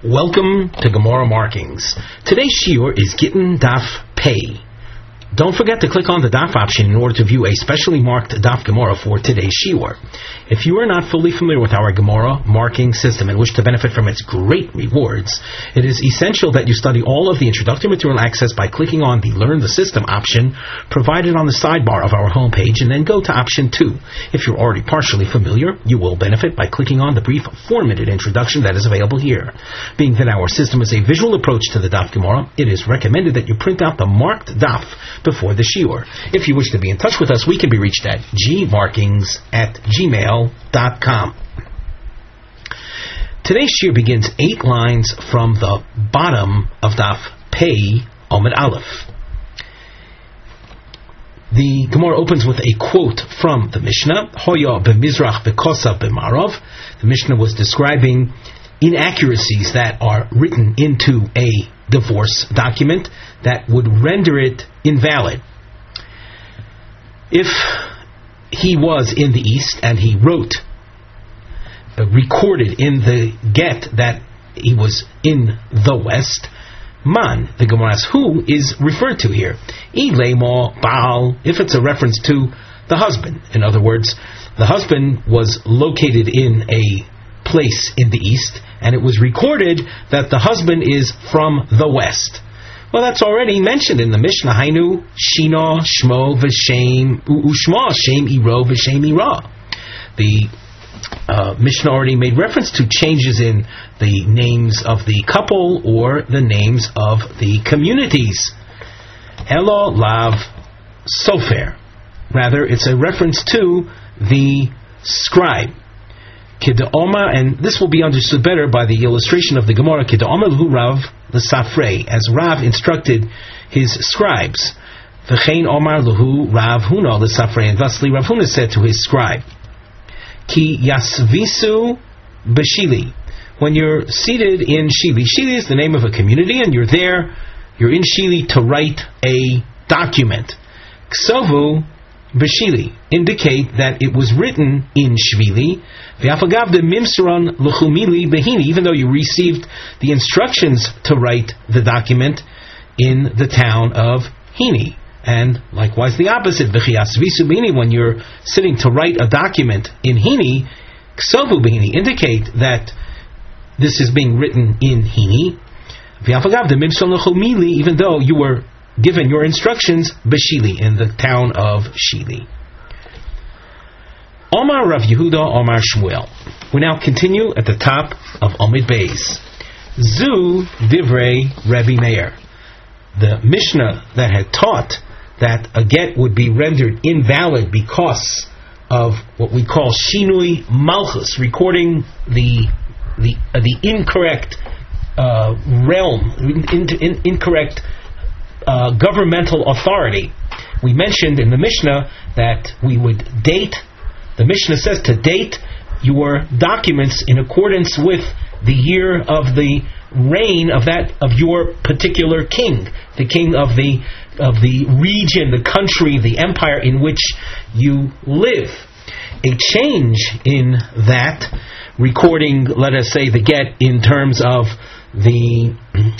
Welcome to Gemara Markings. Today's shiur is Gittin Daf Pei. Don't forget to click on the Daf option in order to view a specially marked Daf Gemara for today's shiur. If you are not fully familiar with our Gemara marking system and wish to benefit from its great rewards, it is essential that you study all of the introductory material accessed by clicking on the Learn the System option provided on the sidebar of our homepage, and then go to option 2. If you're already partially familiar, you will benefit by clicking on the brief 4-minute introduction that is available here. Being that our system is a visual approach to the Daf Gemara, it is recommended that you print out the marked Daf before the shiur. If you wish to be in touch with us, we can be reached at gmarkings@gmail.com. Today's shiur begins 8 lines from the bottom of Daf Pei Omid Aleph. The Gemara opens with a quote from the Mishnah. Hoya b'mizrach b'kosav b'marov. The Mishnah was describing inaccuracies that are written into a divorce document that would render it invalid. If he was in the East and he recorded in the get that he was in the West, man, the Gemara asks, who is referred to here? Ilemo Baal, if it's a reference to the husband. In other words, the husband was located in a place in the East, and it was recorded that the husband is from the West. Well, that's already mentioned in the Mishnah. Hainu Shina Shmo V'Shem Ushma Shem Iro V'Shem Ira. The Mishnah already made reference to changes in the names of the couple or the names of the communities. Elo Lav Sofer. Rather, it's a reference to the scribe. Kid'oma, and this will be understood better by the illustration of the Gemara. Kid'oma l'hu Rav l'safrei, as Rav instructed his scribes. V'chein omar l'hu Rav Huna l'safrei, and thusly Rav Huna said to his scribe, Ki yasvisu b'shili. When you're seated in Shili, Shili is the name of a community, and you're in Shili to write a document. Ksovu b'shili, indicate that it was written in Shvili. V'afagav de mimsaron l'chumili behini, even though you received the instructions to write the document in the town of Hini. And likewise the opposite, v'chiyasvisu behini, when you're sitting to write a document in Hini, ksovu behini, indicate that this is being written in Hini. V'afagav de mimsaron l'chumili, even though you were given your instructions b'shili, in the town of Shili. Omar Rav Yehuda, Omar Shmuel. We now continue at the top of Omid Beis. Zu Divrei Rebbe Meir. The Mishnah that had taught that a get would be rendered invalid because of what we call Shinui Malchus, recording the incorrect realm, incorrect governmental authority. We mentioned in the Mishnah that we would date. The Mishnah says to date your documents in accordance with the year of the reign of your particular king, the king of the region, the country, the empire in which you live. A change in that, recording, let us say, the get in terms of the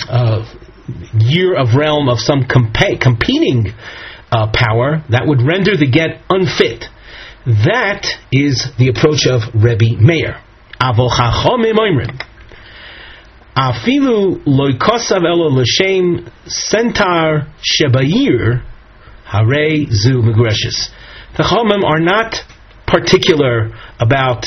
year of realm of some competing power, that would render the get unfit. That is the approach of Rebbe Meir. Avo chachomim oimrim, afilu loy kosav elo l'shem sentar shebayir harei zu megreshes. The chachomim are not particular about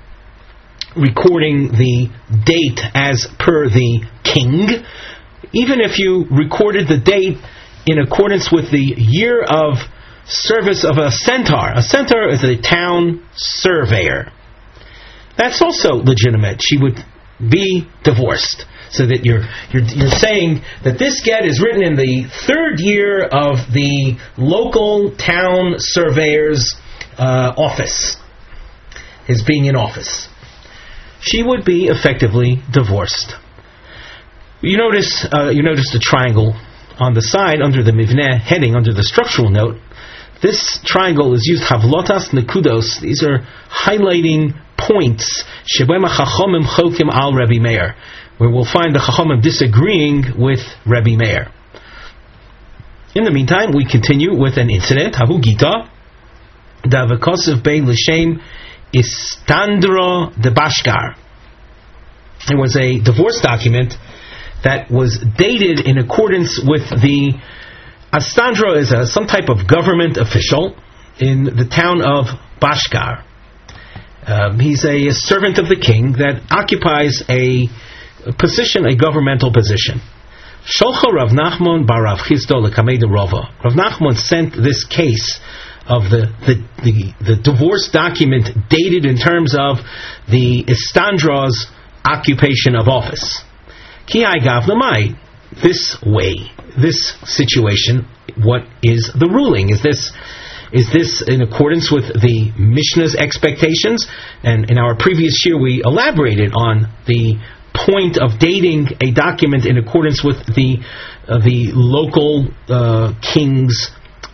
recording the date as per the king. Even if you recorded the date in accordance with the year of service of a centaur. A centaur is a town surveyor. That's also legitimate. She would be divorced. So that you're saying that this get is written in the 3rd year of the local town surveyor's office. His being in office. She would be effectively divorced. You notice the triangle on the side under the mivneh heading, under the structural note. This triangle is used havlotas nekudos. These are highlighting points. Shebema chachomim chokim al Rebbe Meir, where we'll find the Chachamim disagreeing with Rebbe Meir. In the meantime, we continue with an incident. Havu Gita, Davakosiv Bein L'Shem Istandro de Bashkar. It was a divorce document that was dated in accordance with the Astandro is some type of government official in the town of Bashkar. He's a servant of the king that occupies a position, a governmental position. Sholcha Rav Nachman bar Rav Chisda lekamei de Rava. Rav Nachman sent this case of the divorce document dated in terms of the Istandro's occupation of office. Ki hai gav lamai. This way, this situation, what is the ruling? Is this in accordance with the Mishnah's expectations? And in our previous year, we elaborated on the point of dating a document in accordance with the local king's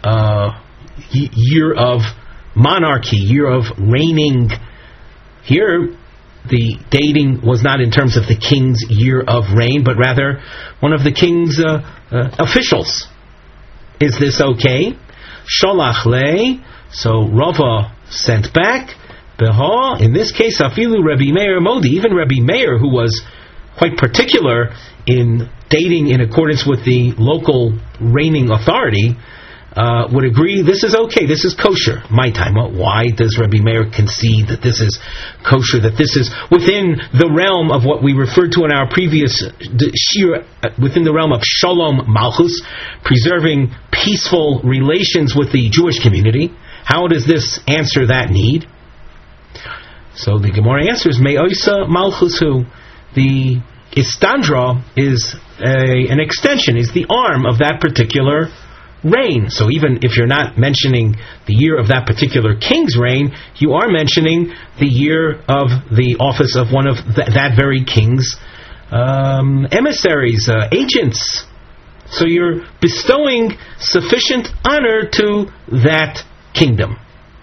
year of monarchy, year of reigning. Here, the dating was not in terms of the king's year of reign, but rather one of the king's officials. Is this okay? Sholach le. So Rava sent back. Beha, in this case, Afilu Rebbe Meir Modi, even Rebbe Meir, who was quite particular in dating in accordance with the local reigning authority, would agree this is okay, this is kosher. My time. Why does Rebbe Meir concede that this is kosher, that this is within the realm of what we referred to in our previous shir, within the realm of Shalom Malchus, preserving peaceful relations with the Jewish community? How does this answer that need? So the Gemara answers, Me'oisa Malchusu. The Istandra is an extension, is the arm of that particular reign. So even if you're not mentioning the year of that particular king's reign, you are mentioning the year of the office of one of that very king's emissaries, agents. So you're bestowing sufficient honor to that kingdom.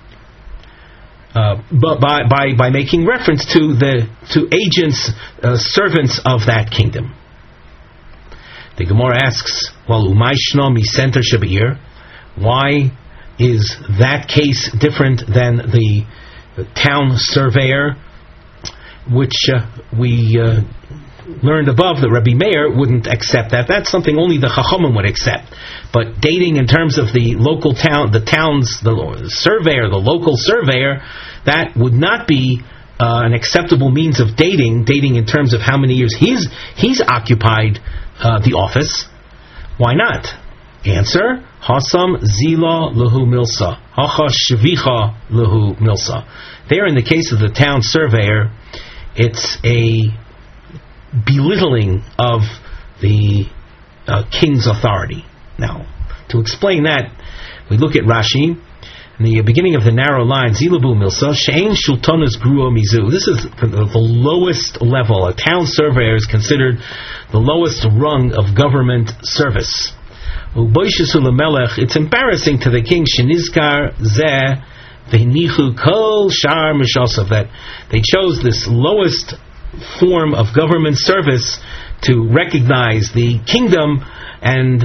But by making reference to agents, servants of that kingdom. The Gemara asks, well, umayshno mi center shabir. Why is that case different than the town surveyor, which we learned above that Rebbe Meir wouldn't accept that? That's something only the Chachamim would accept. But dating in terms of the local town, the surveyor, the local surveyor, that would not be an acceptable means of dating in terms of how many years he's occupied the office. Why not? Answer: Hasam zila lehu milsa, hacha shvicha lehu milsa. There, in the case of the town surveyor, it's a belittling of the king's authority. Now, to explain that, we look at Rashi. In the beginning of the narrow line, Zilabu Milsa, Shein Shultonas Gruo Mizu. This is the lowest level. A town surveyor is considered the lowest rung of government service. It's embarrassing to the king, Shenizkar Zeh V'nichu Kol Shar Mishasav, that they chose this lowest form of government service to recognize the kingdom and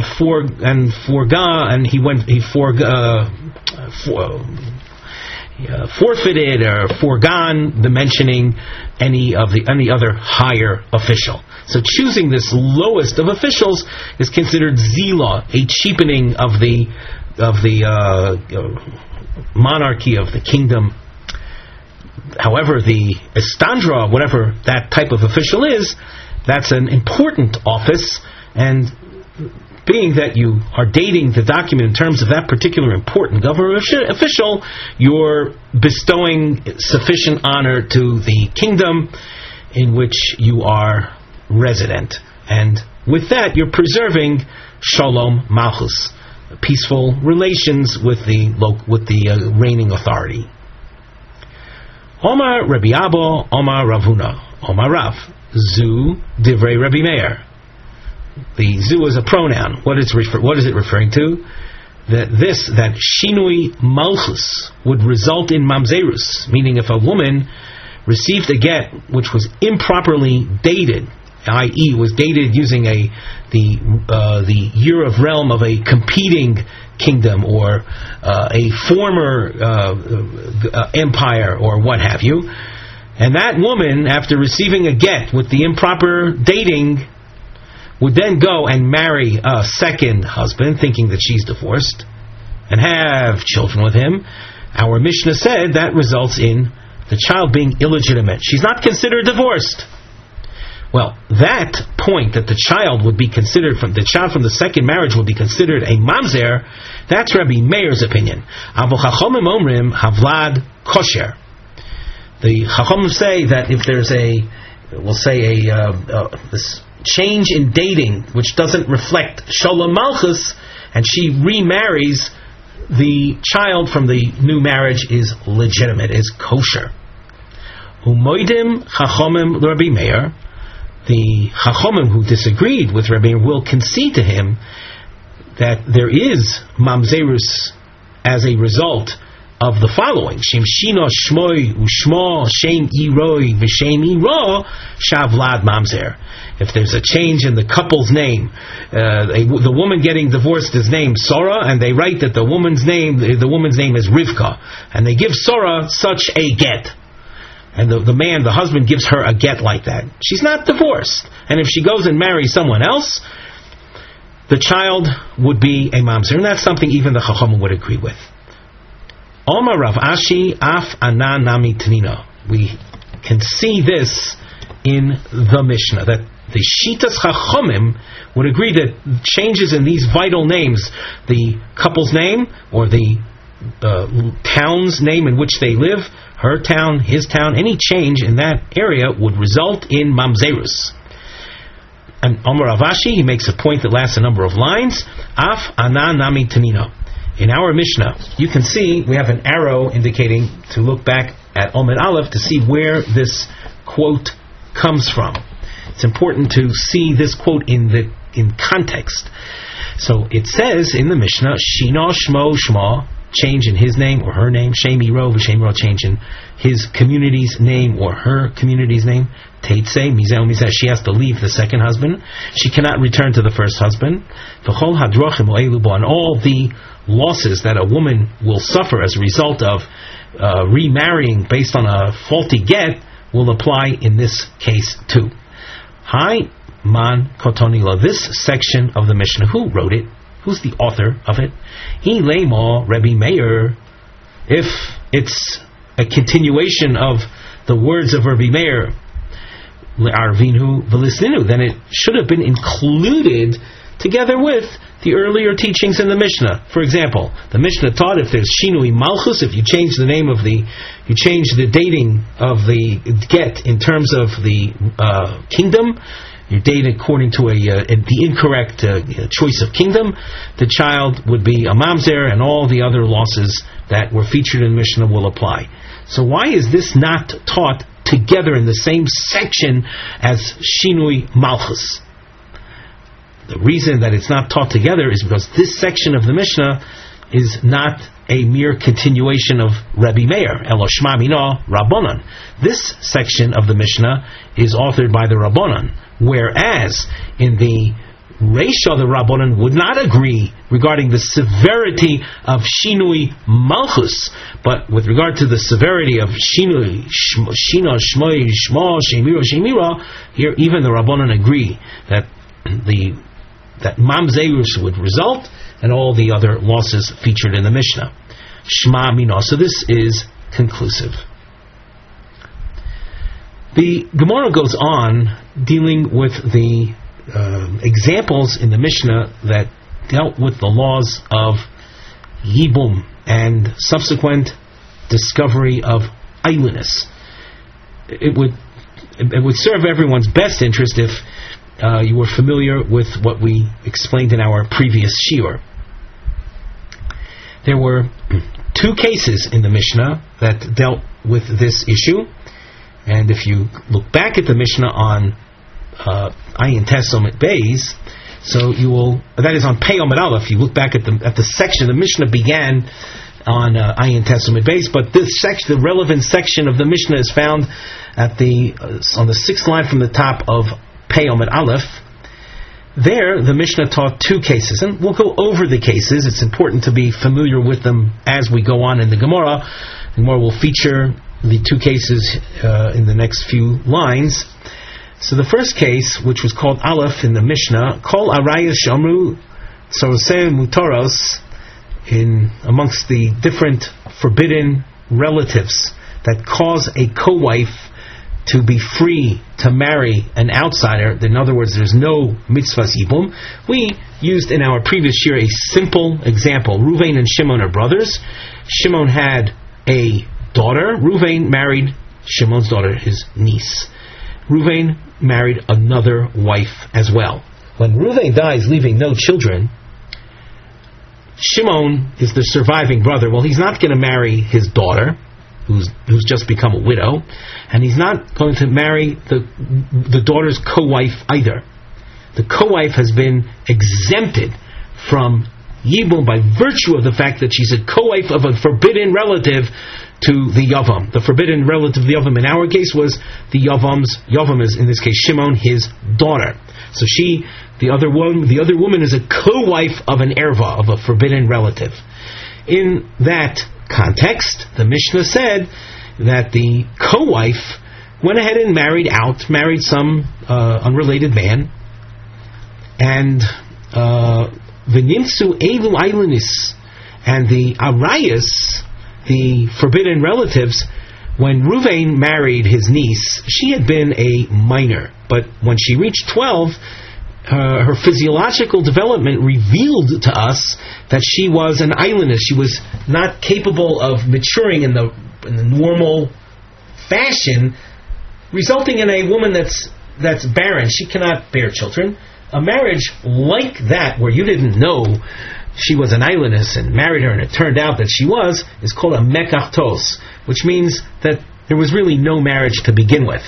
forfeited or foregone the mentioning any other higher official. So choosing this lowest of officials is considered zila, a cheapening of the monarchy of the kingdom. However, the Istandra, whatever that type of official is, that's an important office, and being that you are dating the document in terms of that particular important government official, you're bestowing sufficient honor to the kingdom in which you are resident. And with that, you're preserving Shalom Malchus, peaceful relations with the reigning authority. Omar Rabbi Abba, Omar Ravuna, Omar Rav, Zu Divrei Rabbi Meir. The zu is a pronoun. What is it referring to? That Shinui Malchus would result in Mamzerus, meaning if a woman received a get which was improperly dated, i.e., was dated using the year of realm of a competing kingdom or a former empire or what have you, and that woman, after receiving a get with the improper dating, would then go and marry a second husband, thinking that she's divorced, and have children with him, our Mishnah said that results in the child being illegitimate. She's not considered divorced. Well, that point that the child would be considered from the second marriage would be considered a mamzer, that's Rabbi Meir's opinion. Avu Chachomim Omrim Havlad Kosher. The Chachomim say that if there's this change in dating which doesn't reflect Sholem Malchus, and she remarries, the child from the new marriage is legitimate, is kosher. Umoidim Chachomim Rabbi Meir. The Chachomim who disagreed with Rabbi Meir will concede to him that there is mamzerus as a result of the following: Shem Shino Shmoi Ushmo Shem Iroi V'Shem Iro Shavlad Mamzer. If there's a change in the couple's name, the woman getting divorced is named Sora, and they write that the woman's name is Rivka, and they give Sora such a get. And the husband gives her a get like that. She's not divorced. And if she goes and marries someone else, the child would be a mamzer. And that's something even the Chacham would agree with. Omar Rav Ashi Af Anan Nami Tanina. We can see this in the Mishnah, that the Shitas Chachomim would agree that changes in these vital names, the couple's name or the town's name in which they live, her town, his town, any change in that area would result in mamzerus. And Omar Avashi, he makes a point that lasts a number of lines. Af Anan Nami Tanina. In our Mishnah, you can see we have an arrow indicating to look back at Omed Aleph to see where this quote comes from. It's important to see this quote in context. So it says in the Mishnah, Shino Shmo Shma, change in his name or her name, Shemi Ro V'Shemi Ro, change in his community's name or her community's name, Teitse Mizeh Mizeh, she has to leave the second husband, she cannot return to the first husband, V'chol Hadrochim O'Elubo, and all the losses that a woman will suffer as a result of remarrying based on a faulty get will apply in this case too. Hi Man Kotonila, this section of the Mishnah, who wrote it? Who's the author of it? He Lema Rabbi Meir. If it's a continuation of the words of Rabbi Meir, Le'arvinu v'lisninu, then it should have been included together with the earlier teachings in the Mishnah. For example, the Mishnah taught if there's Shinui Malchus, if you change the name of you change the dating of the get in terms of the kingdom, you date according to the incorrect choice of kingdom, the child would be a mamzer, and all the other losses that were featured in Mishnah will apply. So why is this not taught together in the same section as Shinui Malchus? The reason that it's not taught together is because this section of the Mishnah is not a mere continuation of Rabbi Meir, Eloshma Mina Rabbanan. This section of the Mishnah is authored by the Rabbanan, whereas in the Reisha, the Rabbanan would not agree regarding the severity of Shinui Malchus, but with regard to the severity of Shinui, Shina, Shmoi, Shma, Shemira, Shemira, here even the Rabbanan agree that mamzerus would result, and all the other losses featured in the Mishnah. Shma Mina. So this is conclusive. The Gemara goes on dealing with the examples in the Mishnah that dealt with the laws of Yibum and subsequent discovery of idleness. It would serve everyone's best interest if you were familiar with what we explained in our previous shiur. There were two cases in the Mishnah that dealt with this issue, and if you look back at the Mishnah on Ayin Tes Omid Beis, so you will, that is on Pei Omid Aleph, you look back at the section, the Mishnah began on Ayin Tes Omid Beis, but this section, the relevant section of the Mishnah is found at on the sixth line from the top of Pei Amud Aleph. There, the Mishnah taught two cases, and we'll go over the cases. It's important to be familiar with them as we go on in the Gemara. The Gemara will feature the two cases in the next few lines. So the first case, which was called Aleph in the Mishnah, Kol Arayas Shamru Sarosei Mutaros, in amongst the different forbidden relatives that cause a co-wife to be free to marry an outsider. In other words, there's no mitzvahs yibum. We used in our previous year a simple example. Ruvain and Shimon are brothers. Shimon had a daughter. Ruvain married Shimon's daughter, his niece. Ruvain married another wife as well. When Ruvain dies, leaving no children, Shimon is the surviving brother. Well, he's not going to marry his daughter, who's just become a widow, and he's not going to marry the daughter's co-wife either. The co-wife has been exempted from Yibum by virtue of the fact that she's a co-wife of a forbidden relative to the Yavam. The forbidden relative of the Yavam in our case was the Yavam is, in this case, Shimon, his daughter. So the other woman is a co-wife of an erva, of a forbidden relative. In that context, the Mishnah said that the co-wife went ahead and married some unrelated man, and v'nimtzu elu ailunis, and the arayas, the forbidden relatives, when Ruvain married his niece, she had been a minor, but when she reached 12, her physiological development revealed to us that she was an ailiness. She was not capable of maturing in the normal fashion, resulting in a woman that's barren. She cannot bear children. A marriage like that, where you didn't know she was an ailiness and married her and it turned out that she was, is called a mekachtos, which means that there was really no marriage to begin with.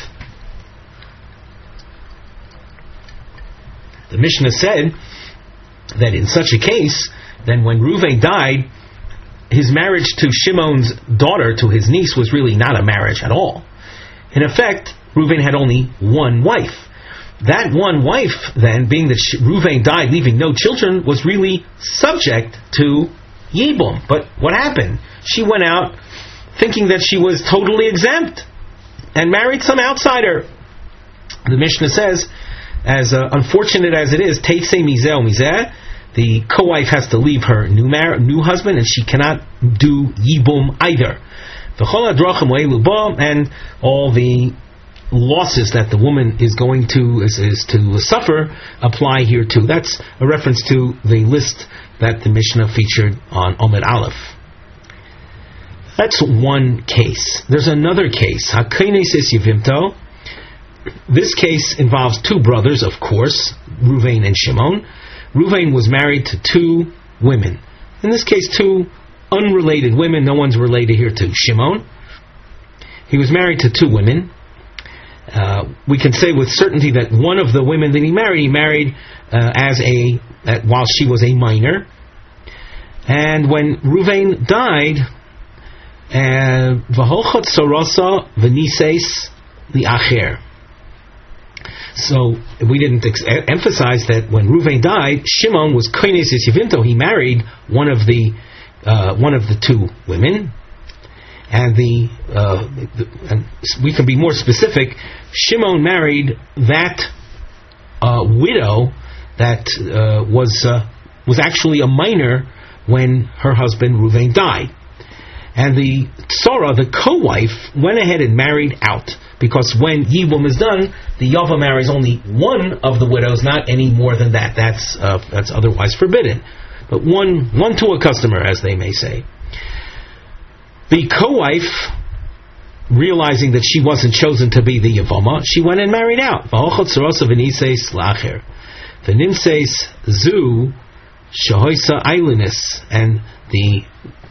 The Mishnah said that in such a case, then when Ruvain died, his marriage to Shimon's daughter, to his niece, was really not a marriage at all. In effect, Ruvain had only one wife. That one wife, then, being that Ruvain died leaving no children, was really subject to Yibum. But what happened? She went out thinking that she was totally exempt and married some outsider. The Mishnah says, as unfortunate as it is, Teitse Mizeh Mizeh, the co-wife has to leave her new husband, and she cannot do Yibum either. And all the losses that the woman is going to suffer apply here too. That's a reference to the list that the Mishnah featured on Amud Aleph. That's one case. There's another case. Hakainesis Yivimto. This case involves two brothers, of course, Ruvain and Shimon. Ruvain was married to two women. In this case, two unrelated women. No one's related here to Shimon. He was married to two women. We can say with certainty that one of the women that he married while she was a minor. And when Ruvain died, v'holchot sorasa v'nises li'acher. So we didn't emphasize that when Ruvain died, Shimon was koines yisivinto. He married one of the two women, and and we can be more specific. Shimon married that widow that was actually a minor when her husband Ruvain died, and the Tzora, the co-wife, went ahead and married out. Because when Yibum is done, the Yava marries only one of the widows, not any more than that. That's otherwise forbidden. But one to a customer, as they may say. The co-wife, realizing that she wasn't chosen to be the Yavama, she went and married out. V'nimseis zu shahoisa ailinus, and the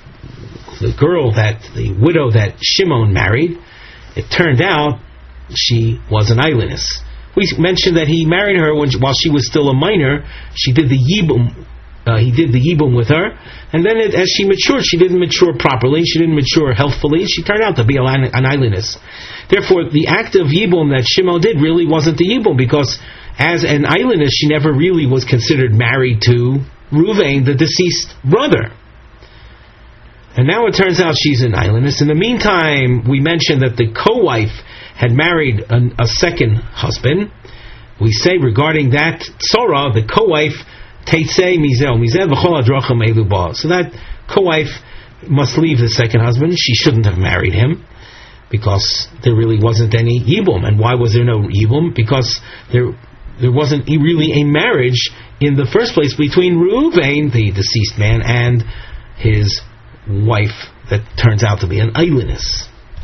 widow that Shimon married, it turned out she was an ailinus. We mentioned that he married her while she was still a minor. She did the Yibum. He did the Yibum with her, and then as she matured, she didn't mature properly. She didn't mature healthfully. She turned out to be an ailinus. Therefore, the act of Yibum that Shimon did really wasn't the Yibum, because as an islandess, she never really was considered married to Ruvain, the deceased brother. And now it turns out she's an islandess. In the meantime, we mentioned that the co-wife had married a second husband. We say regarding that tzora, the co-wife, teitzei mizeh mizeh v'chol hadrachim elu ba. So that co-wife must leave the second husband. She shouldn't have married him, because there really wasn't any yibum. And why was there no yibum? Because there wasn't really a marriage in the first place between Reuven, the deceased man, and his wife that turns out to be an islandess.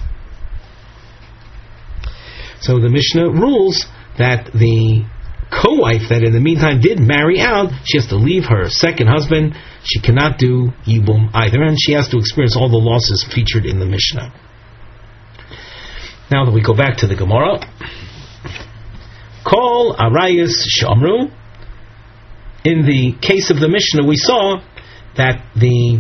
So the Mishnah rules that the co-wife that in the meantime did marry out, she has to leave her second husband. She cannot do yibum either, and she has to experience all the losses featured in the Mishnah. Now that we go back to the Gemara, Kol Arayis Shamru. In the case of the Mishnah, we saw that the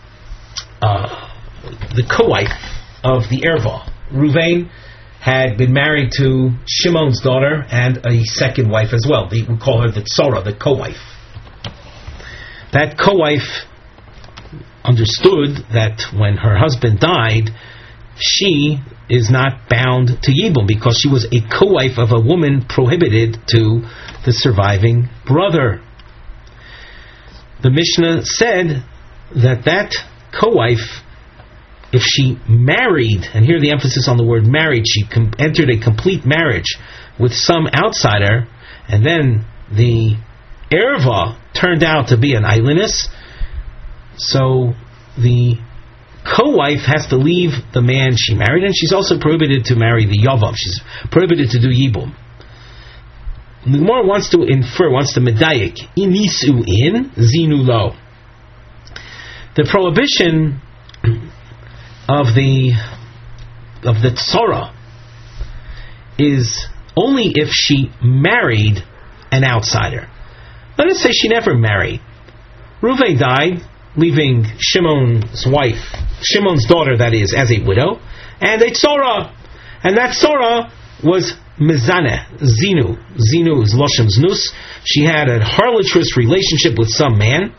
co-wife of the Erva, Ruvain, had been married to Shimon's daughter and a second wife as well. We call her the tzora, the co-wife. That co-wife understood that when her husband died, she is not bound to Yibum, because she was a co-wife of a woman prohibited to the surviving brother. The Mishnah said that co-wife, if she married, and here the emphasis on the word married, she entered a complete marriage with some outsider, and then the erva turned out to be an islandess, so the co-wife has to leave the man she married, and she's also prohibited to marry the yavam. She's prohibited to do yibum. The Gemara wants to medayik, inisu in, zinu lo. The prohibition of the tzora is only if she married an outsider. Let us say she never married. Reuven died, leaving Shimon's daughter, that is, as a widow, and a tzora. And that tzora was mizaneh, zinu. Zinu is loshem znus. She had a harlotrous relationship with some man.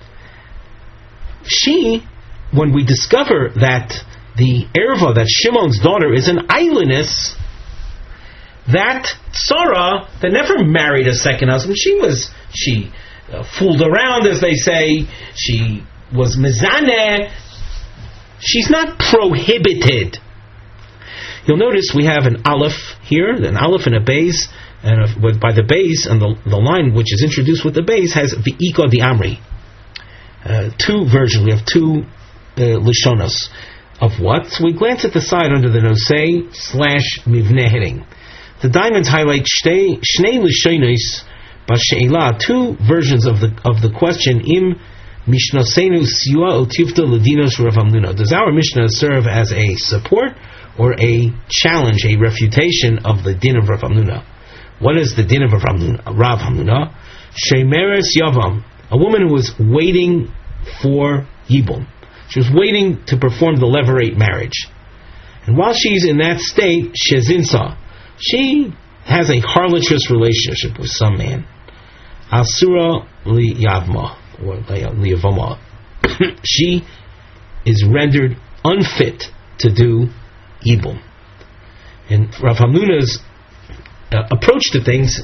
When we discover that the erva, that Shimon's daughter, is an islandess, that tzara that never married a second husband, she fooled around, as they say, she was mizaneh, she's not prohibited. You'll notice we have an aleph here, an aleph and a beis, and by the beis, and the line which is introduced with the beis has v'iko di amri. Two versions, we have two lishonos. Of what? So we glance at the side under the nosei/mivneh heading. The diamonds highlight shnei lishonos b'she'ela, two versions of the question. Im mishnasenu siua utivta ladinos Rav Hamnuna. Does our Mishnah serve as a support or a challenge, a refutation of the din of Rav Hamnuna? What is the din of Rav Hamnuna? Shemeres yavam, a woman who was waiting for yibum. She was waiting to perform the levirate marriage. And while she's in that state, shezinsa, she has a harlotrous relationship with some man. Asura liyavma, or liyavama. She is rendered unfit to do yibum. And Rav Hamnuna's approach to things,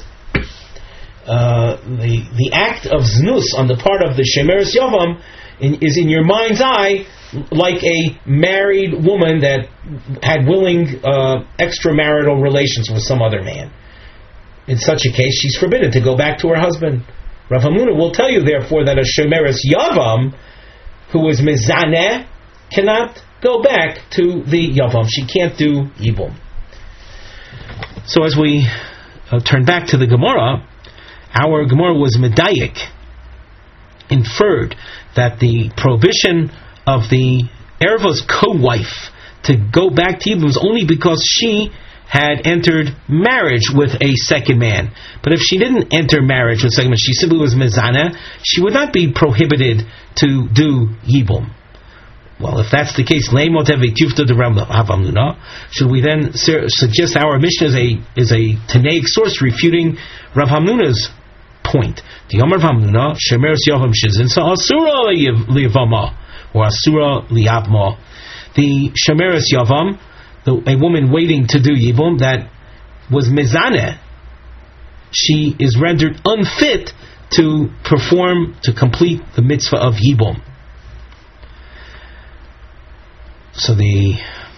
the act of znus on the part of the shemeres yavam is in your mind's eye like a married woman that had willing extramarital relations with some other man. In such a case, she's forbidden to go back to her husband. Rav Hamnuna will tell you, therefore, that a shemeres yavam who is mizaneh cannot go back to the yavam. She can't do yibum. So as we turn back to the Gemara, our Gemara was medayik, inferred that the prohibition of the erva's co-wife to go back to yibum was only because she had entered marriage with a second man. But if she didn't enter marriage with a second man, she simply was mizaneh, she would not be prohibited to do yibum. Well, if that's the case, should we then suggest our Mishnah is a Tanaic source refuting Rav Hamnuna's point? The Yomer Rav Hamnuna, Shemeres Yavam Shizin, so Asura Liyavama, or Asura Liyavma. The Shemeres Yavam, a woman waiting to do Yibum, that was Mizaneh, she is rendered unfit to complete the mitzvah of Yibum. So the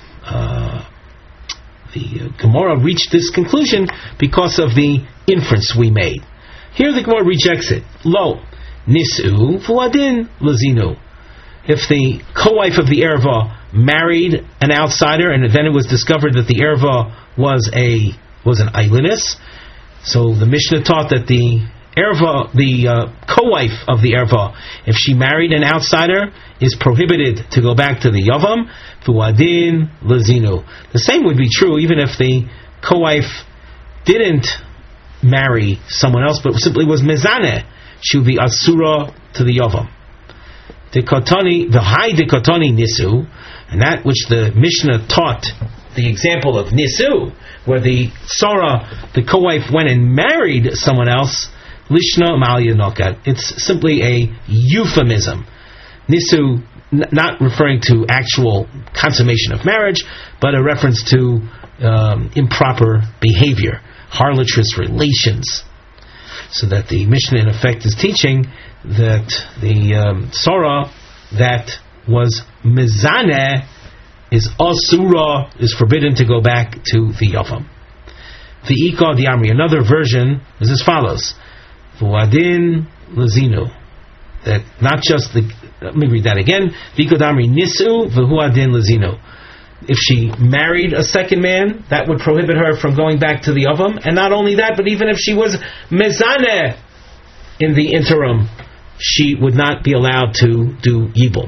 Gemara reached this conclusion because of the inference we made. Here the Gemara rejects it. Lo, nisu v'adin lazinu. If the co-wife of the Erva married an outsider, and then it was discovered that the Erva was an aylinus, so the Mishnah taught that the Erva, the co-wife of the Erva, if she married an outsider, is prohibited to go back to the Yavam, Fuadin Lazinu. The same would be true even if the co-wife didn't marry someone else, but simply was Mezaneh. She would be Asura to the Yavam. The high Dekotani Nisu, and that which the Mishnah taught, the example of Nisu, where the Sarah, the co-wife, went and married someone else, Lishna Malya Nokat. It's simply a euphemism. Nisu, not referring to actual consummation of marriage, but a reference to improper behavior, harlotrous relations. So that the Mishnah in effect is teaching that the Sarah that was Mizaneh is Asura, is forbidden to go back to the Yavam. The Ika the Amri, another version is as follows. Fuadin Lazinu. That not just the, let me read that again. V'Ika Damri Nisu v'Huadin Lazinu. If she married a second man, that would prohibit her from going back to the Yavam. And not only that, but even if she was Mezaneh in the interim, she would not be allowed to do Yibum.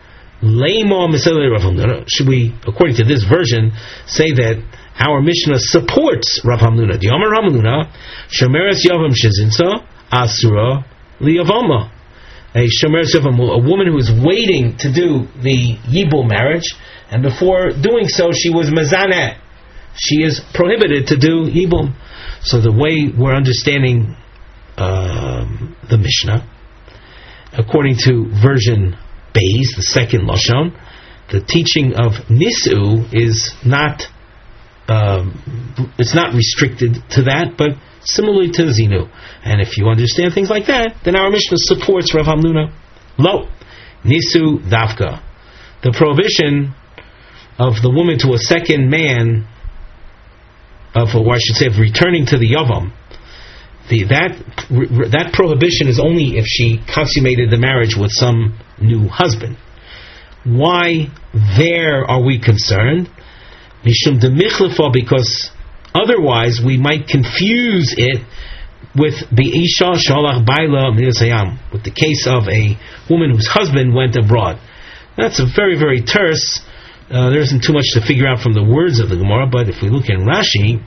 Should we, according to this version, say that our Mishnah supports Rav Hamnuna? The Yomer Rav Hamnuna, Shemeres Yavam Shezinsa, Asura Liyavama. A Shemeres Yavam, a woman who is waiting to do the Yibum marriage, and before doing so, she was Mezaneh. She is prohibited to do Yibum. So the way we're understanding the Mishnah, according to version Beis, the second Lashon, the teaching of Nisu is not it's not restricted to that, but similarly to Zinu. And if you understand things like that, then our Mishnah supports Rav Hamnuna. Lo, Nisu Davka. The prohibition of the woman to a second man, or I should say of returning to the Yavam, that prohibition is only if she consummated the marriage with some new husband. Why there are we concerned? Mishum demichlefah, because otherwise we might confuse it with Be'isha Shalach Baila Minasayam, with the case of a woman whose husband went abroad. That's a very, very terse. There isn't too much to figure out from the words of the Gemara, but if we look in Rashi,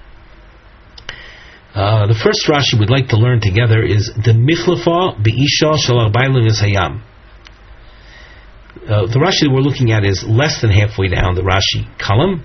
the first Rashi we'd like to learn together is the Michlafa Be'isha Shalach Baila Minasayam. The Rashi that we're looking at is less than halfway down the Rashi column.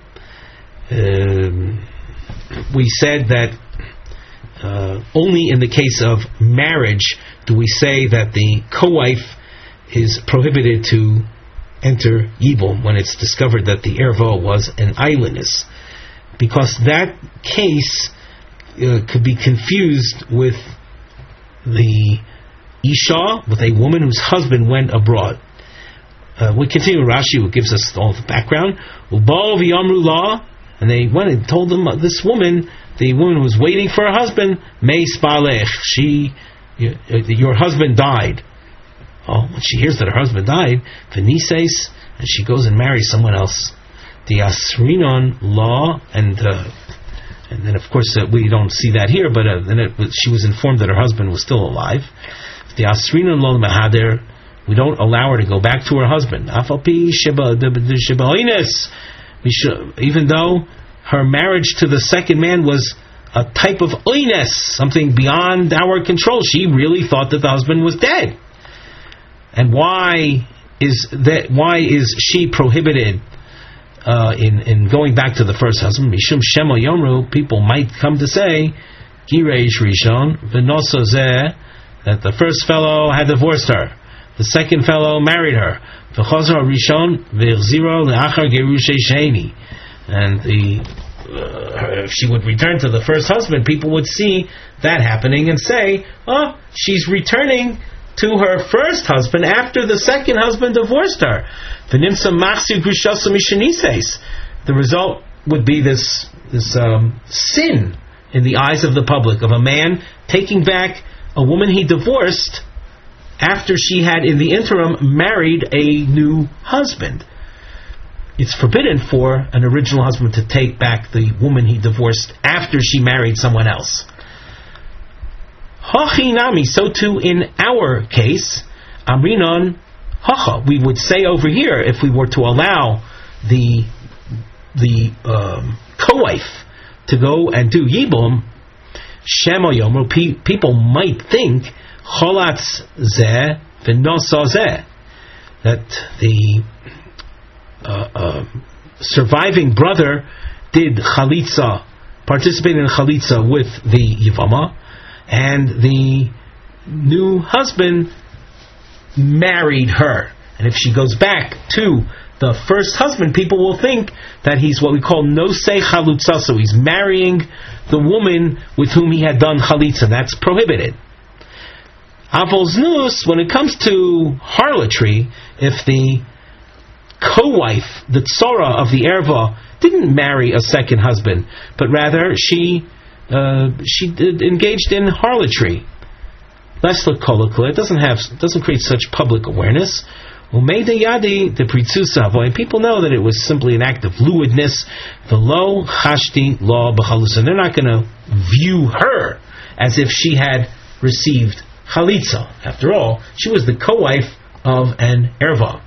We said that only in the case of marriage do we say that the co-wife is prohibited to enter Yibum when it's discovered that the Erva was an aylinus, because that case could be confused with the Isha, with a woman whose husband went abroad. We continue Rashi, who gives us all the background. Ubal v'yamru la, and they went and told them, this woman, the woman who was waiting for her husband, Mei spalech, your husband died. Oh, when she hears that her husband died, v'nises, and she goes and marries someone else. The Asrinon law, and then of course we don't see that here, but then she was informed that her husband was still alive. The Asrinon law mahader, we don't allow her to go back to her husband. Even though her marriage to the second man was a type of oines, something beyond our control. She really thought that the husband was dead. And why why is she prohibited in going back to the first husband? Mishum Shemo Yomru, people might come to say, Gireish Rishon v'noso zeh, that the first fellow had divorced her, the second fellow married her, v'chozar Rishon v'chziro le'achar gerushay sheni, and if she would return to the first husband, people would see that happening and say, oh, she's returning to her first husband after the second husband divorced her. The result would be this sin in the eyes of the public of a man taking back a woman he divorced after she had in the interim married a new husband. It's forbidden for an original husband to take back the woman he divorced after she married someone else. Hachinami, so too in our case, Amrinon Hacha, we would say over here, if we were to allow the co-wife to go and do Yibum, Shemo Yomer, people might think Cholatz Zeh v'nosa Zeh, that the surviving brother did Chalitza, participated in Chalitza with the Yivama, and the new husband married her. And if she goes back to the first husband, people will think that he's what we call nosei chalutza, so he's marrying the woman with whom he had done chalitza. That's prohibited. Avol znus, when it comes to harlotry, if the co-wife, the tzora of the erva, didn't marry a second husband, but rather she engaged in harlotry, it doesn't create such public awareness. And people know that it was simply an act of lewdness. The lo chashti law b'chalutza, and they're not going to view her as if she had received chalitza. After all, she was the co-wife of an erva.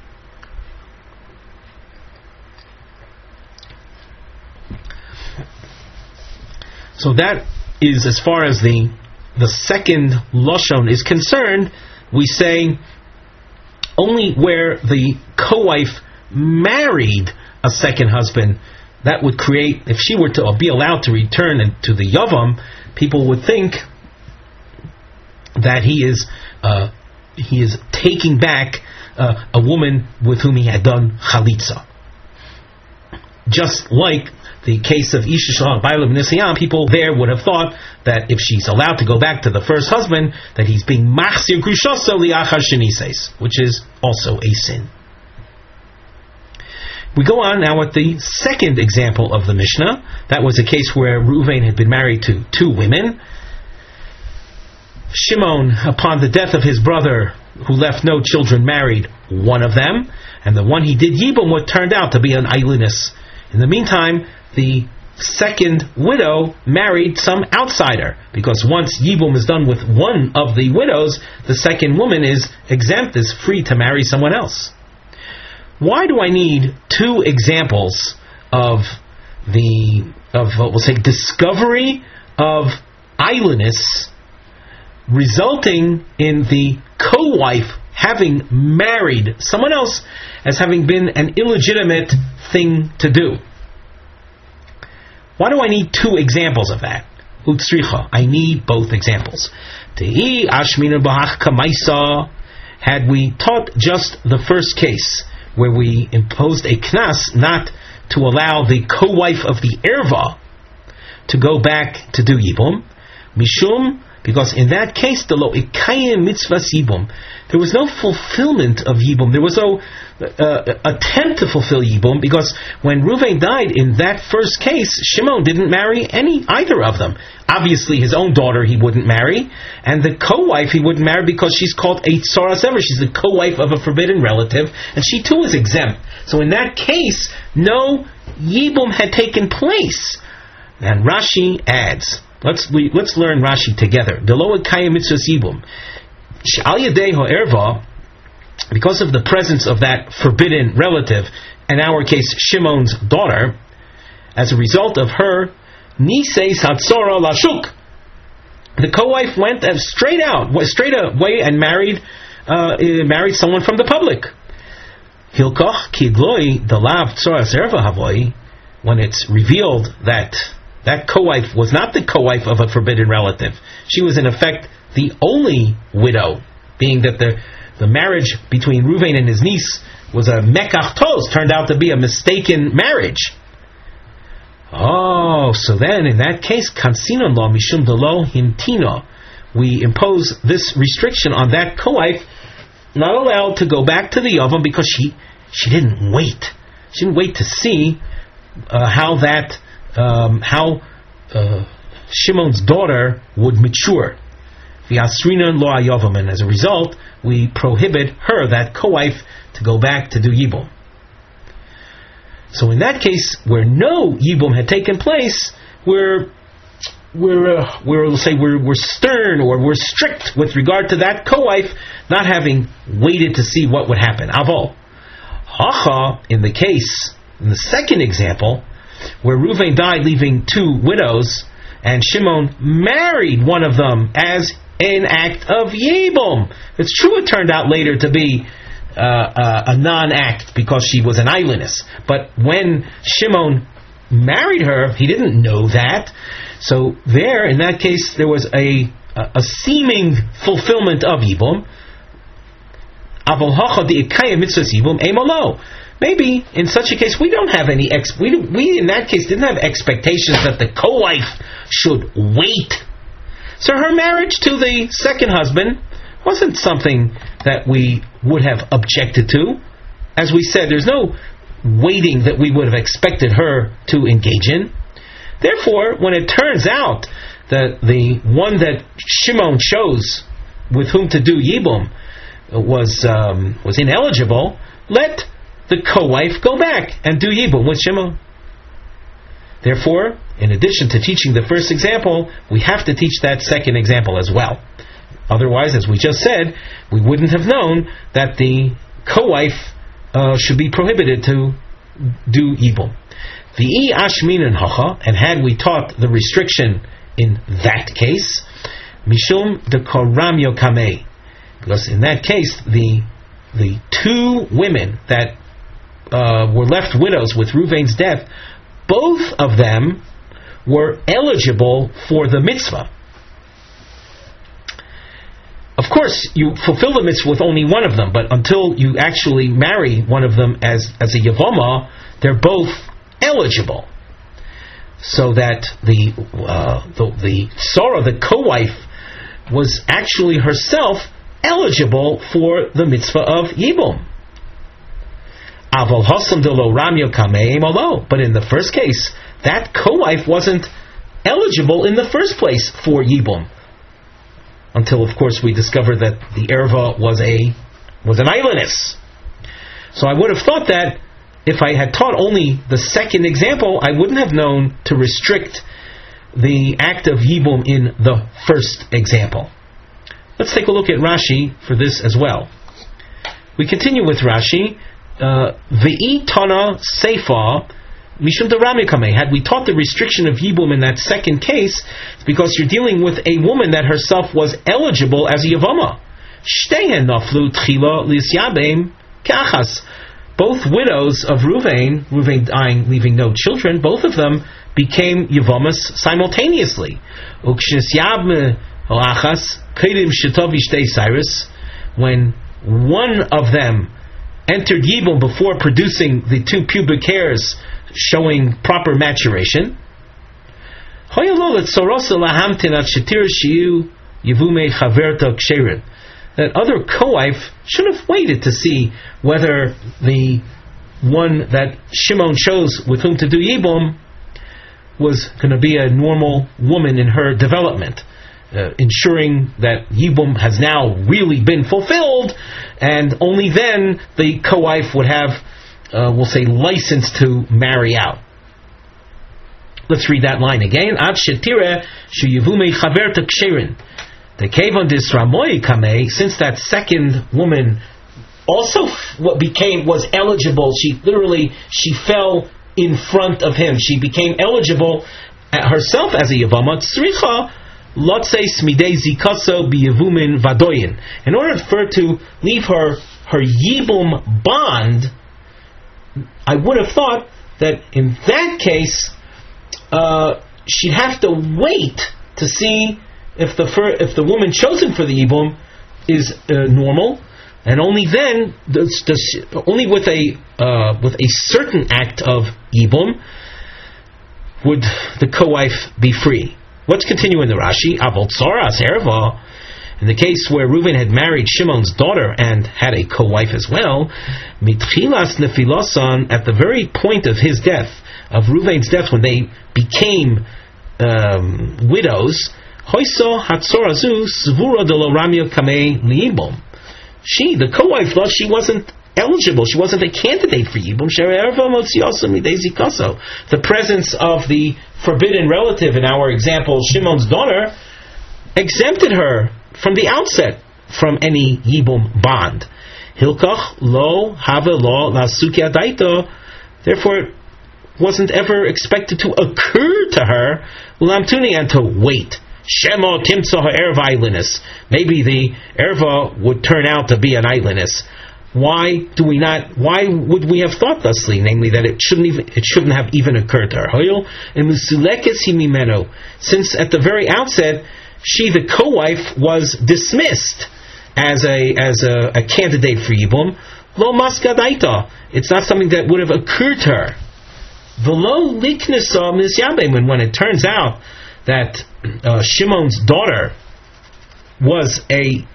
So that is as far as the second Lashon is concerned. We say only where the co-wife married a second husband, that would create, if she were to be allowed to return to the Yavam, people would think that he is taking back a woman with whom he had done chalitza. Just like the case of Isha Shalach Bailam Nisayam, people there would have thought that if she's allowed to go back to the first husband, that he's being machzir grushaso liachar shenises, which is also a sin. We go on now with the second example of the Mishnah. That was a case where Reuven had been married to two women. Shimon, upon the death of his brother, who left no children, married one of them, and the one he did Yibum what turned out to be an Eilinus. In the meantime, the second widow married some outsider, because once Yibum is done with one of the widows, the second woman is exempt, is free to marry someone else. Why do I need two examples of we'll say discovery of Eilinus resulting in the co-wife having married someone else as having been an illegitimate thing to do? Why do I need two examples of that? Utsricha, I need both examples. Tehi ashmina bahach kamaisa. Had we taught just the first case, where we imposed a knas not to allow the co-wife of the erva to go back to do yibum, mishum, because in that case, the lo ikayim mitzvah yibum, there was no fulfillment of yibum. There was no attempt to fulfill yibum, because when Reuven died in that first case, Shimon didn't marry either of them. Obviously, his own daughter he wouldn't marry, and the co-wife he wouldn't marry because she's called a tzara sever. She's the co-wife of a forbidden relative, and she too is exempt. So in that case, no yibum had taken place. And Rashi adds, let's learn Rashi together. Delo kayim mitzvah yibum. Al yadei ha'erva, because of the presence of that forbidden relative, in our case Shimon's daughter, as a result of her niseis hatzora lashuk, the co-wife went straight away and married someone from the public. Hilkoch kigloi dalav tzoras erva havoi, when it's revealed that that co-wife was not the co-wife of a forbidden relative. She was in effect the only widow, being that the marriage between Ruvain and his niece was a mekach tos, turned out to be a mistaken marriage. Oh, so then in that case, kansinon lo mishum delo himtino, we impose this restriction on that co-wife, not allowed to go back to the Yavam because she didn't wait. She didn't wait to see how Shimon's daughter would mature. V'asrinan lo hayavam, and as a result, we prohibit her, that co-wife, to go back to do Yibum. So in that case, where no Yibum had taken place, we're stern, or we're strict with regard to that co-wife, not having waited to see what would happen. Avol hacha, in the second example, where Reuven died leaving two widows, and Shimon married one of them as an act of Yibum. It's true it turned out later to be a non-act because she was an islandess, but when Shimon married her, he didn't know that. So there, in that case, there was a seeming fulfillment of Yibum. Maybe in such a case we don't have any we in that case didn't have expectations that the co-wife should wait. So her marriage to the second husband wasn't something that we would have objected to. As we said, there's no waiting that we would have expected her to engage in. Therefore, when it turns out that the one that Shimon chose with whom to do Yibum was ineligible, let the co-wife go back and do Yibum with Shimon. Therefore, in addition to teaching the first example, we have to teach that second example as well. Otherwise, as we just said, we wouldn't have known that the co-wife should be prohibited to do Yibum. V'i ashminan hacha, and had we taught the restriction in that case, mishum de koramyo kamei, because in that case the two women that were left widows with Reuven's death, both of them were eligible for the mitzvah. Of course, you fulfill the mitzvah with only one of them, but until you actually marry one of them as a yavama, they're both eligible. So that the Sarah, the co-wife, was actually herself eligible for the mitzvah of Yibum. But in the first case, that co-wife wasn't eligible in the first place for Yibum. Until, of course, we discovered that the erva was an islandess. So I would have thought that if I had taught only the second example, I wouldn't have known to restrict the act of Yibum in the first example. Let's take a look at Rashi for this as well. We continue with Rashi. Ve'i tana seifa mishum deramikame. Had we taught the restriction of Yibum in that second case, it's because you're dealing with a woman that herself was eligible as a Yavama. Shtehen naflu tchila lisyabem kachas. Both widows of Reuven dying, leaving no children, both of them became Yavamas simultaneously. When one of them entered Yibum before producing the two pubic hairs showing proper maturation, that other co-wife should have waited to see whether the one that Shimon chose with whom to do Yibum was going to be a normal woman in her development, ensuring that Yibum has now really been fulfilled, and only then the co-wife would have, we'll say, license to marry out. Let's read that line again. Ad shetire sheyivume chaverta ksherin. The Kevon disramoi kame, since that second woman also was eligible, she fell in front of him. She became eligible herself as a Yavama. Tzricha lotse smidei zikaso biyavumin vadoyin. In order for her to leave her Yibum bond I would have thought that in that case, she'd have to wait to see if the woman chosen for the Yibum is normal, and only then only with a certain act of Yibum would the co-wife be free. Let's continue in the Rashi. Avol Tzoras Erva. In the case where Reuven had married Shimon's daughter and had a co-wife as well, Mitchilas Nefilosan, at the very point of his death, of Reuven's death, when they became widows, Hoiso Hatzorazu Svura de lo Ramio Kamei Liibum. She, the co-wife, thought she wasn't eligible. She wasn't a candidate for Yibum. The presence of the forbidden relative in our example, Shimon's daughter, exempted her from the outset from any Yibum bond. Hilkach lo have lo la sukia daito. Therefore, it wasn't ever expected to occur to her ulamtuni, and to wait. Shemo timtzo ha'erva islandess. Maybe the erva would turn out to be an islandess. Why would we have thought thusly? Namely, that it shouldn't have even occurred to her. Since at the very outset, she, the co-wife, was dismissed as a candidate for Yibum. Lo maskadaita. It's not something that would have occurred to her. V'lo liknesa misyabem. When it turns out that Shimon's daughter was an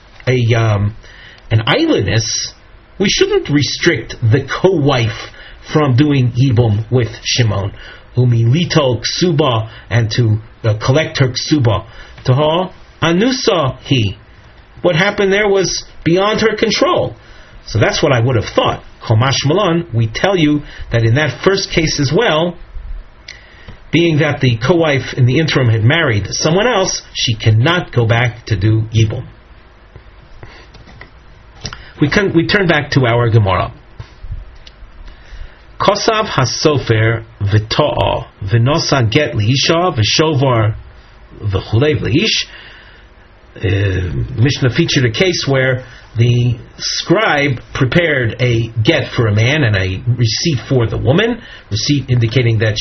islandess, we shouldn't restrict the co-wife from doing Yibum with Shimon. Umilito ksuba, and to collect her ksuba. Taha anusa he. What happened there was beyond her control. So that's what I would have thought. Chomash Malon, we tell you that in that first case as well, being that the co-wife in the interim had married someone else, she cannot go back to do Yibum. We turn back to our Gemara. Kosav hasofer v'to'ah v'nosan get liisha v'shovar v'chulev liish. Mishnah featured a case where the scribe prepared a get for a man and a receipt for the woman. Receipt indicating that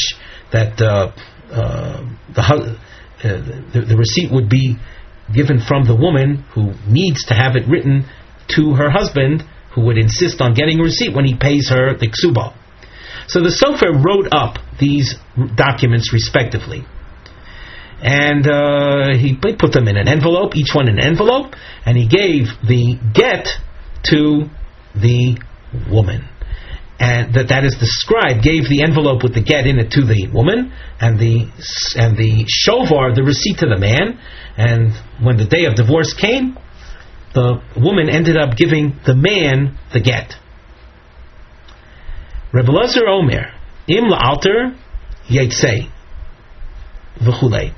the receipt would be given from the woman who needs to have it written to her husband, who would insist on getting a receipt when he pays her the ksuba. So the sofer wrote up these documents respectively, and he put them in an envelope, each one in an envelope, and he gave the get to the woman. And that is, the scribe gave the envelope with the get in it to the woman, and the shovar, the receipt, to the man. And when the day of divorce came, the woman ended up giving the man the get. Rebbe Elazar Omer, im la'alter yetzei v'chulei.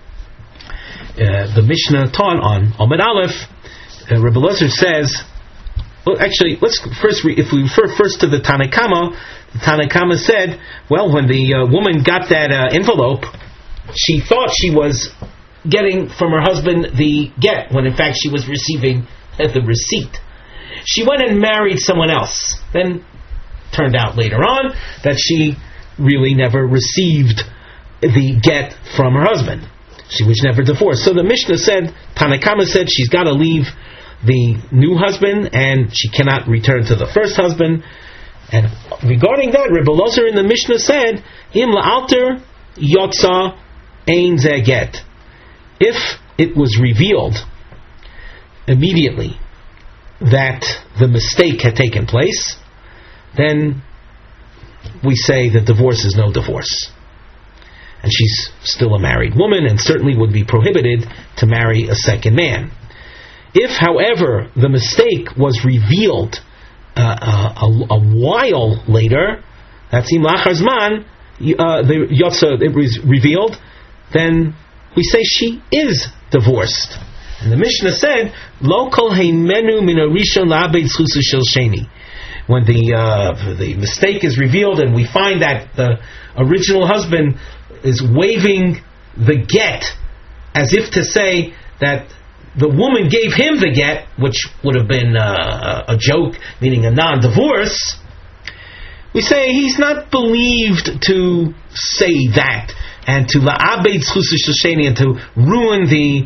The Mishnah taught on Amud Aleph, Rebbe Elazar says, well, actually, let's first if we refer first to the Tanakama said, well, when the woman got that envelope, she thought she was getting from her husband the get, when in fact she was receiving the receipt. She went and married someone else. Then turned out later on that she really never received the get from her husband. She was never divorced. So the Mishnah said, Tanakama said, she's got to leave the new husband and she cannot return to the first husband. And regarding that, Rebbe Elazar in the Mishnah said, Im la'alter yotza ein ze get. If it was revealed immediately that the mistake had taken place, then we say that divorce is no divorce. And she's still a married woman and certainly would be prohibited to marry a second man. If, however, the mistake was revealed a while later, that's im lachar zman, the yotza, it was revealed, then we say she is divorced. And the Mishnah said, Lo kol heimenu min harishon la'abed zchusa shel sheni. When the mistake is revealed and we find that the original husband is waving the get as if to say that the woman gave him the get, which would have been a joke, meaning a non-divorce, we say he's not believed to say that, and to la'abed zchus sheni, and to ruin the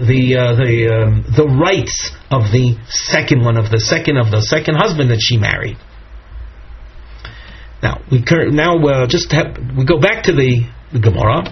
rights of the second second husband that she married. Now we go back to the Gemara.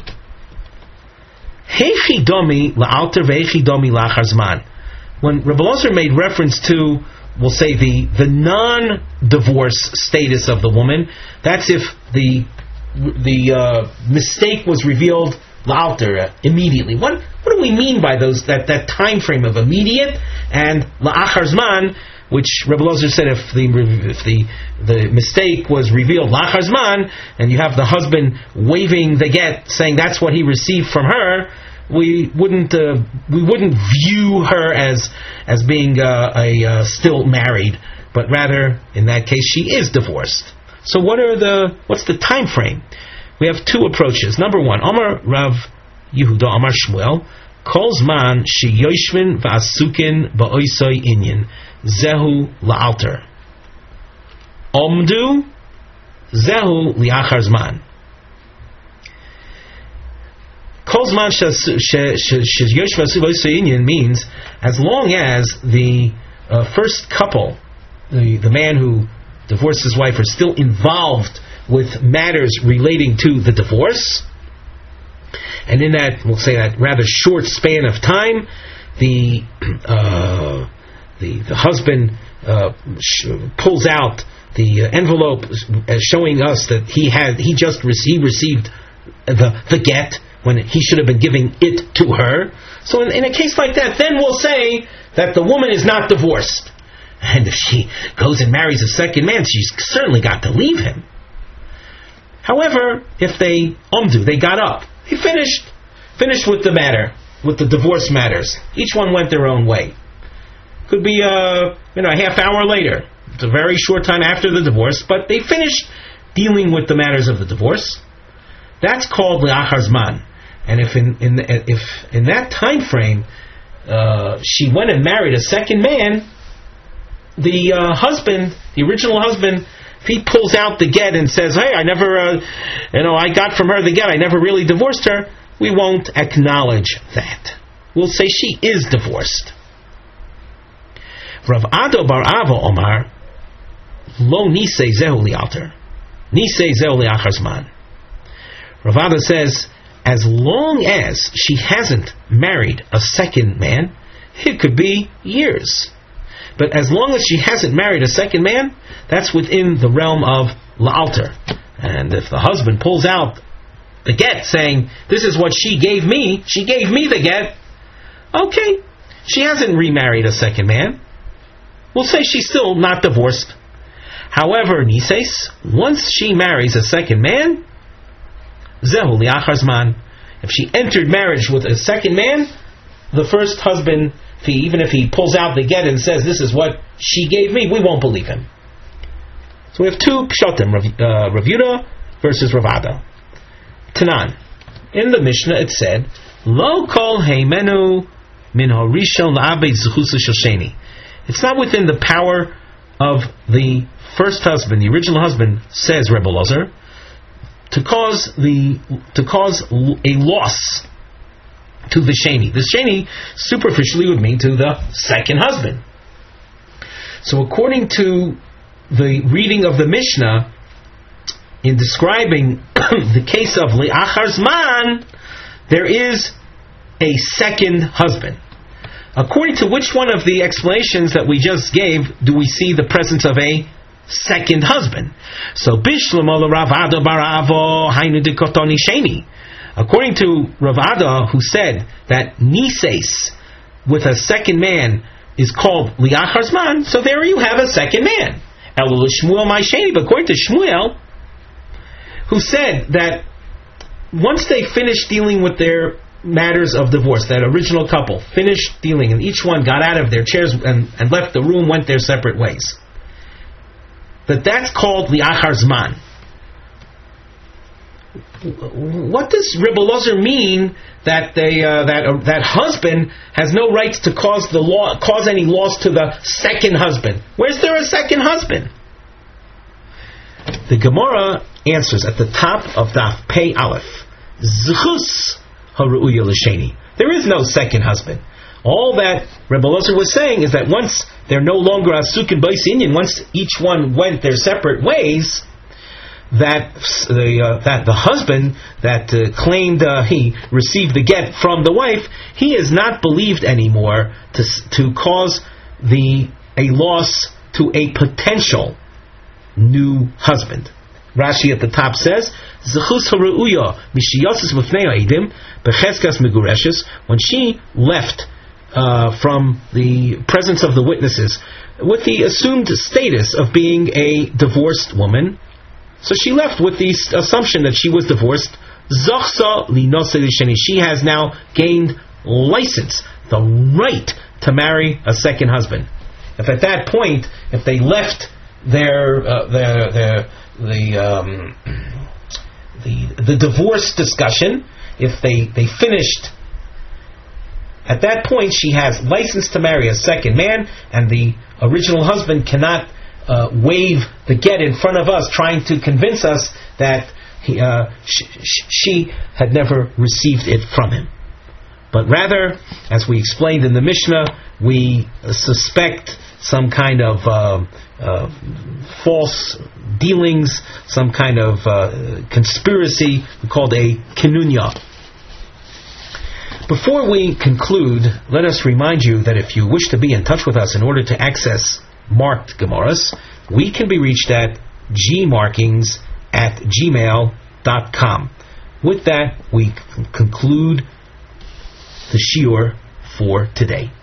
Heichi domi la'alter ve'eichi domi la'achar zman. When Rebbe Elazar made reference to, we'll say, the non-divorce status of the woman, that's if the mistake was revealed la'alter, immediately. What do we mean by that time frame of immediate and la'achar zman, which Rebbe Elazar said if the mistake was revealed la'achar zman, and you have the husband waving the get, saying that's what he received from her, we wouldn't view her as being still married, but rather in that case she is divorced. So what's the time frame? We have two approaches. Number one, Amar Rav Yehuda Amar Shmuel, Kol Zman sheyoshvin v'asukin ba'oisoi inyan zehu la'alter omdu zehu li'achar zman. Kol Zman sheyoshvin v'asukin inyan means as long as the first couple, the man who divorced his wife, are still involved with matters relating to the divorce, and in that, we'll say, that rather short span of time, the husband pulls out the envelope showing us that he received the get when he should have been giving it to her. So in a case like that, then we'll say that the woman is not divorced. And if she goes and marries a second man, she's certainly got to leave him. However, if they got up, they finished with the matter, with the divorce matters. Each one went their own way. Could be a half hour later. It's a very short time after the divorce, but they finished dealing with the matters of the divorce. That's called le'achar zman. And if in that time frame she went and married a second man, the husband, the original husband, if he pulls out the get and says, "Hey, I never, I got from her the get. I never really divorced her," we won't acknowledge that. We'll say she is divorced. Rav Ado bar Ava Omar, Lo nisei zehu li'alter, nisei zehu li'achar zman. Rav Ado says, as long as she hasn't married a second man, it could be years. But as long as she hasn't married a second man, that's within the realm of la'alter. And if the husband pulls out the get saying, "This is what she gave me the get," okay, she hasn't remarried a second man. We'll say she's still not divorced. However, nises, once she marries a second man, zehu li'achar zman. If she entered marriage with a second man, the first husband, even if he pulls out the get and says, "This is what she gave me," we won't believe him. So we have two pshatim, Rav Yehuda versus Rav Ado. Tanan. In the Mishnah it said, "Lo kol heimenu min harishon la'abed zechus shel sheni." It's not within the power of the first husband, the original husband, says Rebbe Elazar, to cause a loss to the sheni. The sheni superficially would mean to the second husband. So according to the reading of the Mishnah, in describing the case of le'achar zman, there is a second husband. According to which one of the explanations that we just gave do we see the presence of a second husband? So Bishlomo Rav Ado bar Avo hainu dikotoni sheni. According to Rav Ado, who said that nises with a second man is called li'achar zman, so there you have a second man. Elu Shmuel my sheni. But according to Shmuel, who said that once they finished dealing with their matters of divorce, that original couple finished dealing, and each one got out of their chairs and left the room, went their separate ways, that's called li'achar zman. What does Rebbe Elazar mean that that husband has no rights to cause any loss to the second husband? Where's there a second husband? The Gemara answers at the top of Daf Pei Aleph, Zchus haru'uya l'sheni. There is no second husband. All that Rebbe Elazar was saying is that once they're no longer asukin b'is inyan, once each one went their separate ways, that the husband that claimed he received the get from the wife, he is not believed anymore to cause a loss to a potential new husband. Rashi at the top says, Zechus haru'uya mishiyasis v'fnei ha'edim b'cheskas megureshes, when she left from the presence of the witnesses with the assumed status of being a divorced woman, so she left with the assumption that she was divorced. Zochsa linose lisheni, she has now gained license, the right to marry a second husband. If at that point, if they left the divorce discussion, if they finished, at that point she has license to marry a second man, and the original husband cannot wave the get in front of us, trying to convince us that she had never received it from him. But rather, as we explained in the Mishnah, we suspect some kind of false dealings, some kind of conspiracy called a kinunya. Before we conclude, let us remind you that if you wish to be in touch with us in order to access marked Gemaras, we can be reached at gmarkings@gmail.com. With that, we conclude the shiur for today.